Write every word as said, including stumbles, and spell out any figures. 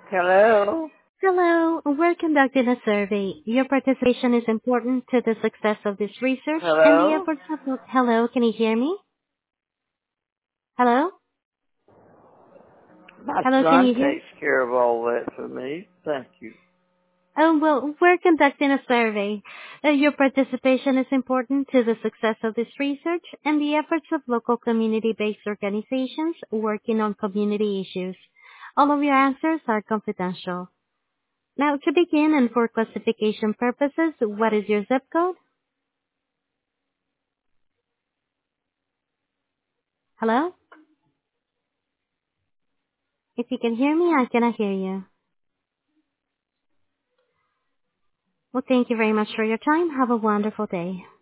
Hello? Hello, we're conducting a survey. Your participation is important to the success of this research and the Hello? efforts of... Hello, can you hear me? Hello? My Hello, can son you hear? takes care of all that for me. Thank you. Oh, well, we're conducting a survey. Uh, your participation is important to the success of this research and the efforts of local community-based organizations working on community issues. All of your answers are confidential. Now, to begin and for classification purposes, what is your zip code? Hello? If you can hear me, I cannot hear you. Well, thank you very much for your time. Have a wonderful day.